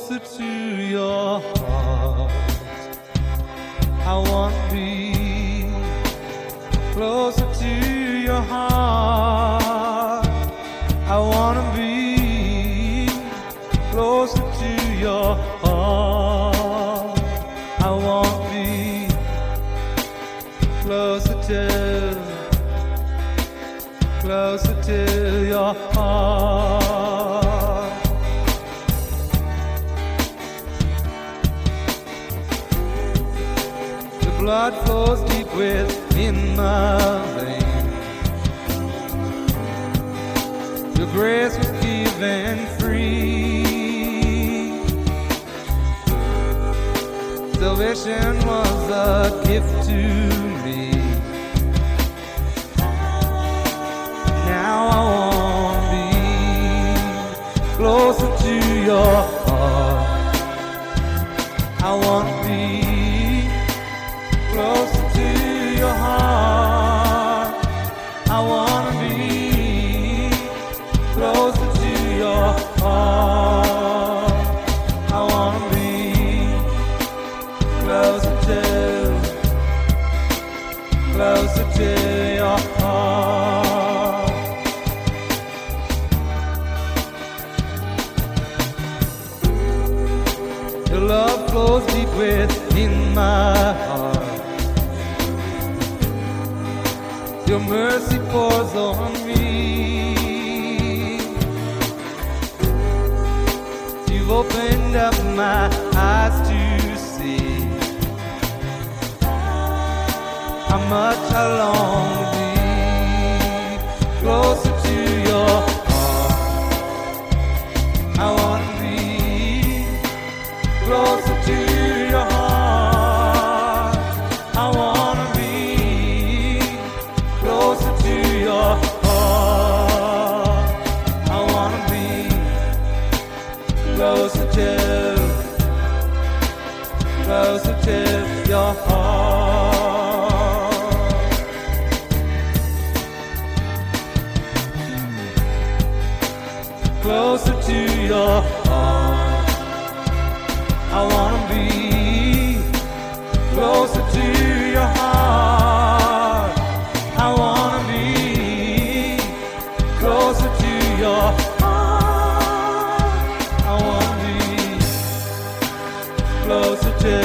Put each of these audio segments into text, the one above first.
closer to your heart. I want to be closer to your heart. I want to be closer to your heart. I want to be closer to your heart. The blood flows deep within my veins. Your grace was given free. Salvation was a gift to me. Now I want to be closer to your heart. I want to be closer to your heart. I want to be closer to your heart. I want to be closer to your heart. Your love flows deep within my heart. Your mercy pours on me. You've opened up my eyes to see how much I long to be closer to your heart. I want to be closer to your heart. I want to be closer to your heart. I want to be closer to your heart. Closer to your heart. I want to be closer to your heart. I want to be closer to your heart. I want to be closer to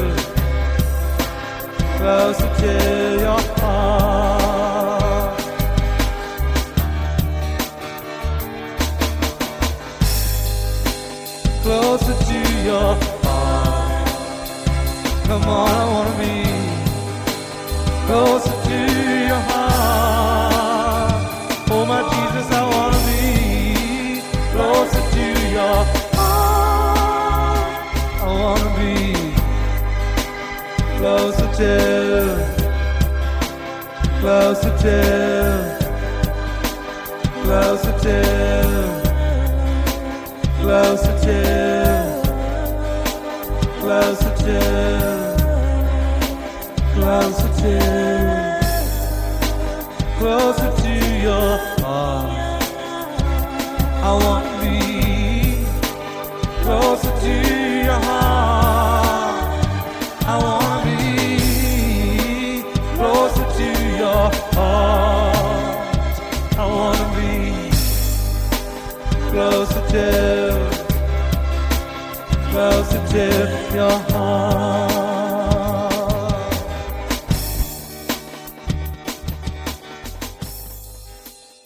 your heart. Closer to your heart. Come on, I want to be closer to your heart. Oh my Jesus, I want to be closer to your heart. I want to be closer to your heart. I want to be closer to your heart. I want to be closer to your heart. I want to be closer to your heart.